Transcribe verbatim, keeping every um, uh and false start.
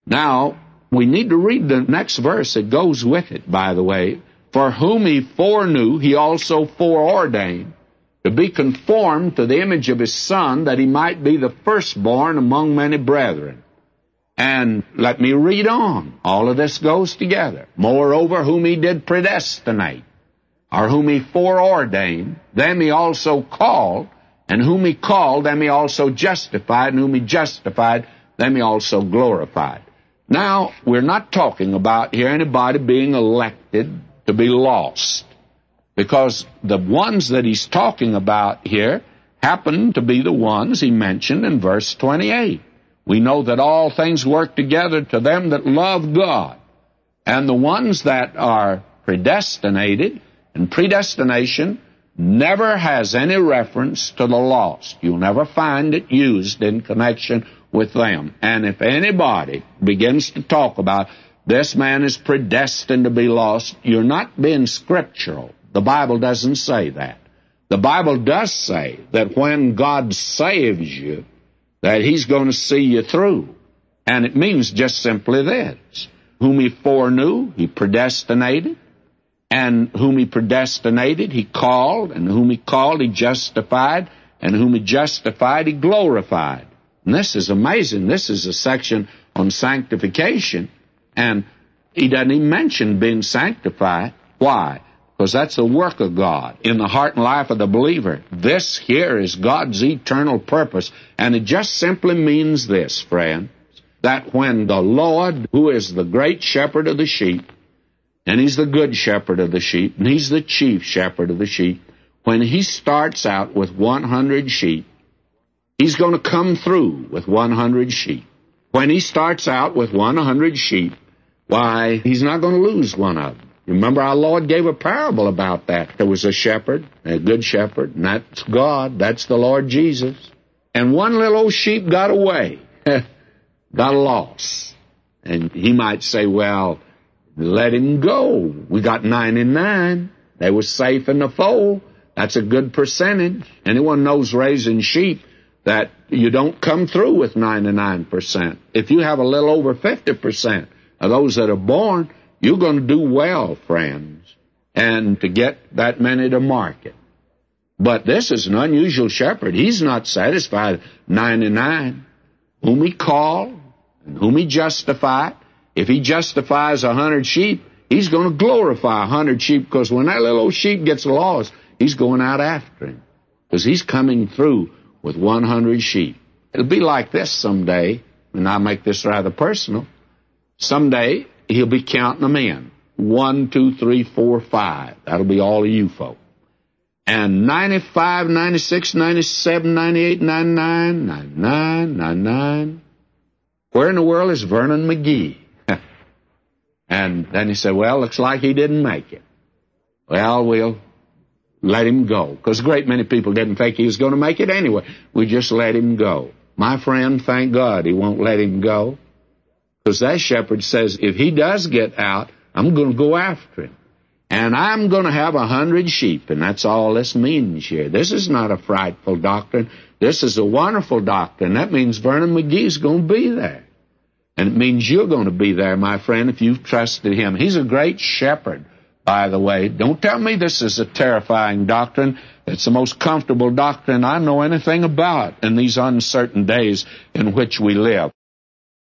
Now, we need to read the next verse that goes with it, by the way. For whom he foreknew, he also foreordained, to be conformed to the image of his Son, that he might be the firstborn among many brethren. And let me read on. All of this goes together. Moreover, whom he did predestinate, or whom he foreordained, them he also called, and whom he called, them he also justified, and whom he justified, them he also glorified. Now, we're not talking about here anybody being elected to be lost, because the ones that he's talking about here happen to be the ones he mentioned in verse twenty-eight. We know that all things work together to them that love God, and the ones that are predestinated, and predestination never has any reference to the lost. You'll never find it used in connection with them. And if anybody begins to talk about this man is predestined to be lost, you're not being scriptural. The Bible doesn't say that. The Bible does say that when God saves you, that he's going to see you through. And it means just simply this: whom he foreknew, he predestinated, and whom he predestinated, he called, and whom he called, he justified, and whom he justified, he glorified. And this is amazing. This is a section on sanctification, and he doesn't even mention being sanctified. Why? Because that's the work of God in the heart and life of the believer. This here is God's eternal purpose, and it just simply means this, friends, that when the Lord, who is the great shepherd of the sheep, and he's the good shepherd of the sheep, and he's the chief shepherd of the sheep, when he starts out with one hundred sheep, he's going to come through with one hundred sheep. When he starts out with one hundred sheep, why, he's not going to lose one of them. Remember, our Lord gave a parable about that. There was a shepherd, a good shepherd, and that's God. That's the Lord Jesus. And one little old sheep got away, got lost. And he might say, well, let him go. We got ninety-nine. They were safe in the fold. That's a good percentage. Anyone knows raising sheep that you don't come through with ninety-nine percent. If you have a little over fifty percent of those that are born, you're going to do well, friends, and to get that many to market. But this is an unusual shepherd. He's not satisfied with ninety-nine. Whom he called and whom he justified. If he justifies a hundred sheep, he's going to glorify a hundred sheep, because when that little old sheep gets lost, he's going out after him, because he's coming through with one hundred sheep. It'll be like this someday, and I'll make this rather personal. Someday, he'll be counting them in. One, two, three, four, five. That'll be all of you folk. And ninety-five, ninety-six, ninety-seven, ninety-eight, ninety-nine, ninety-nine, ninety-nine. Where in the world is Vernon McGee? And then he said, well, looks like he didn't make it. Well, we'll let him go, because a great many people didn't think he was going to make it anyway. We just let him go. My friend, thank God he won't let him go, because that shepherd says, if he does get out, I'm going to go after him. And I'm going to have a hundred sheep, and that's all this means here. This is not a frightful doctrine. This is a wonderful doctrine. That means Vernon McGee's going to be there. And it means you're going to be there, my friend, if you've trusted him. He's a great shepherd, by the way. Don't tell me this is a terrifying doctrine. It's the most comfortable doctrine I know anything about in these uncertain days in which we live.